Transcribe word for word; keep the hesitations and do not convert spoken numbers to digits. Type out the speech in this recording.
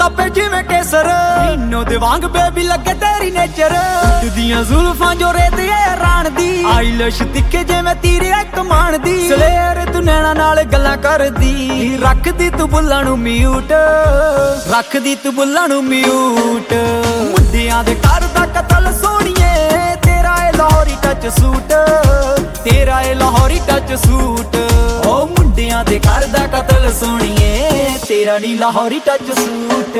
ਤਪੇ ਜਿਵੇਂ ਕੇਸਰ ਇਨੋ ਦੇ ਵਾਂਗ ਬੇਬੀ ਲੱਗੇ ਤੇਰੀ ਨੇਚਰ ਦੀਆਂ ਜ਼ੁਲਫਾਂ ਜੋ ਰੇਤੇ ਰਾਣ ਦੀ ਆਈਲੈਸ਼ ਤਿੱਖੇ ਜਿਵੇਂ ਤੀਰੇ ਕਮਾਨ ਦੀ ਸਲੇਰ ਤੂੰ ਨੈਣਾ ਨਾਲ ਗੱਲਾਂ ਕਰਦੀ ਰੱਖਦੀ ਤੂੰ ਬੁੱਲਾਂ ਨੂੰ ਮਿਊਟ ਰੱਖਦੀ ਤੂੰ ਬੁੱਲਾਂ ਨੂੰ ਮਿਊਟ ਮੁੰਡਿਆਂ ਦੇ ਘਰ ਦਾ ਕਤਲ ਸੋਹਣੀਏ ਤੇਰਾ ਏ ਲਾਹੌਰੀ ਟੱਚ ਸੂਟ ਤੇਰਾ ਏ ਲਾਹੌਰੀ ਟੱਚ ਸੂਟ ਓ ਮੁੰਡਿਆਂ ਦੇ ਘਰ ਦਾ ਕਤਲ ਸੋਹਣੀਏ ਤੇਰਾ ਨੀ ਲਾਹੌਰੀ ਟੱਚ ਸੂਟ